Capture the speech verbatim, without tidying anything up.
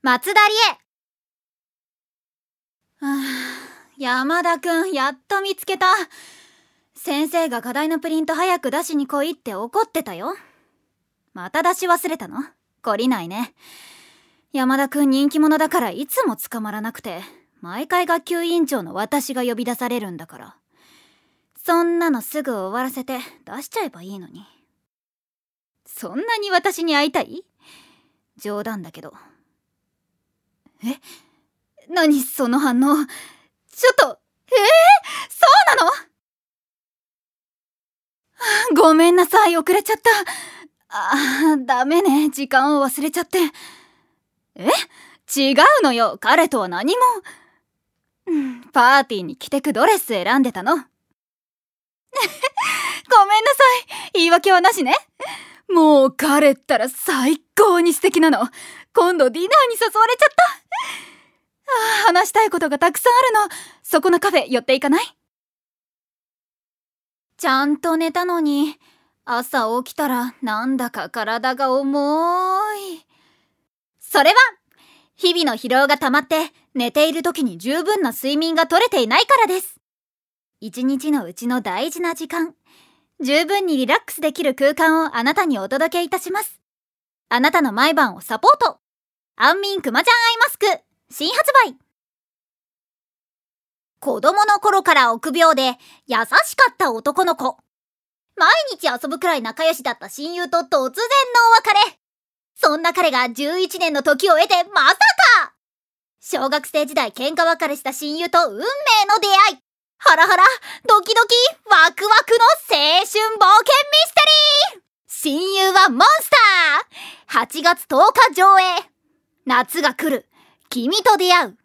松田理恵。はあ、山田くん、やっと見つけた。先生が課題のプリント早く出しに来いって怒ってたよ。また出し忘れたの？懲りないね。山田くん人気者だからいつも捕まらなくて、毎回学級委員長の私が呼び出されるんだから。そんなのすぐ終わらせて出しちゃえばいいのに。そんなに私に会いたい？冗談だけど。え？何その反応。ちょっと、えー、そうなの？ごめんなさい、遅れちゃった。あー、ダメね、時間を忘れちゃって。え？違うのよ、彼とは何も。うん、パーティーに着てくドレス選んでたの。ごめんなさい、言い訳はなしね。もう彼ったら最高に素敵なの。今度ディナーに誘われちゃった。あ、話したいことがたくさんあるの。そこのカフェ寄っていかない？ちゃんと寝たのに、朝起きたらなんだか体が重い。それは日々の疲労が溜まって寝ている時に十分な睡眠が取れていないからです。一日のうちの大事な時間、十分にリラックスできる空間をあなたにお届けいたします。あなたの毎晩をサポート、安眠くまちゃんアイマスク新発売。子供の頃から臆病で優しかった男の子。毎日遊ぶくらい仲良しだった親友と突然のお別れ。そんな彼がじゅういちねんの時を経てまさか小学生時代喧嘩別れした親友と運命の出会い。ハラハラドキドキワクワクの青春冒険ミステリー。親友はモンスター。はちがつとおか上映。夏が来る、君と出会う